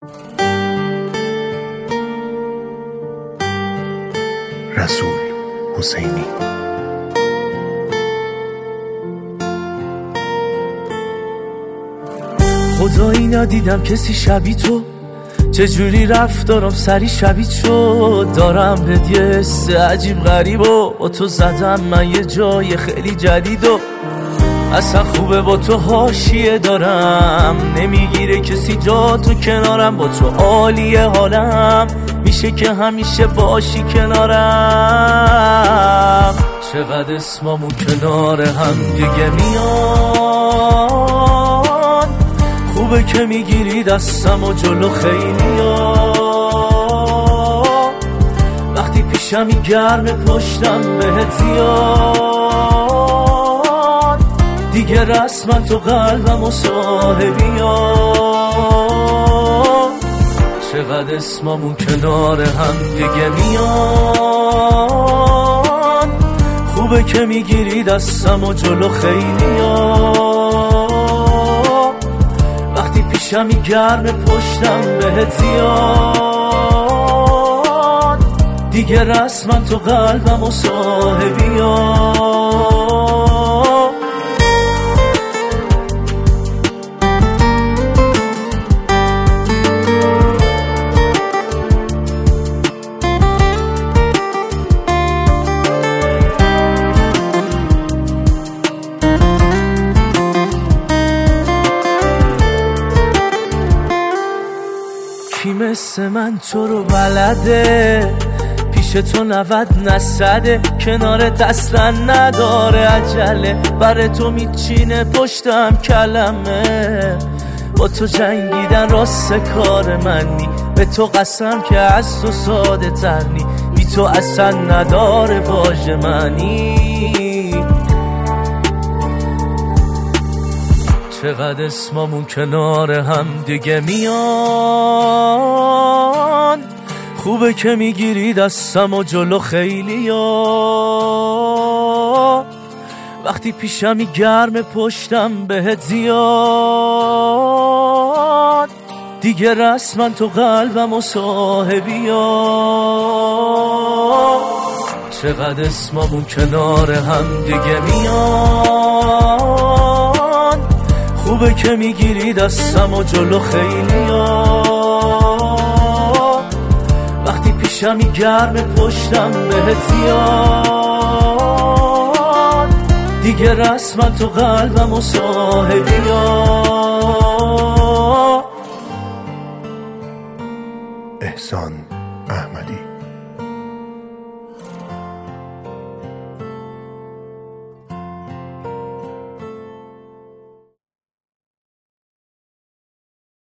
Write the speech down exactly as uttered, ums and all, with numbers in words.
رسول حسینی. خدایی ندیدم کسی شبیه تو، چجوری رفتارم سری شبیه شد. دارم به یه حس عجیب غریب و با تو زدم من یه جای خیلی جدید و اصلا خوبه با تو حاشیه دارم، نمیگیره کسی جا تو کنارم، با تو عالیه حالم، میشه که همیشه باشی کنارم. چقدر اسمامون کنار هم دیگه میان، خوبه که میگیری دستم و جلو خیلی ها، وقتی پیشمی گرم پشتم بهت زیاد، دیگه رسما تو قلبم و صاحبی ها. چقدر اسمامون کنار هم دیگه میان، خوبه که میگیری دستم و جلو خیلی ها، وقتی پیشمی گرم پشتم بهت زیاد، دیگه رسما تو قلبم و صاحبی ها. کی مثل من تو رو بلده، پیش تو نود نصده، کنارت اصلا نداره عجله، بر تو میچینه پشتم کلمه، با تو جنگیدن راست کار منی، به تو قسم که از تو ساده ترنی، بی تو اصلا نداره واژه منی. چقدر اسمامون کنار هم دیگه میان، خوبه که میگیری دستم و جلو خیلی ها، وقتی پیشمی گرم پشتم بهت زیاد، دیگه رسما تو قلبم و صاحبی ها. چقدر اسمامون کنار هم دیگه میان، خوبه که میگیری دستم و جلو خیلی ها، وقتی پیشمی گرم پشتم بهت زیاد، دیگه رسما تو قلبم و صاحبی ها. احسان احمدی.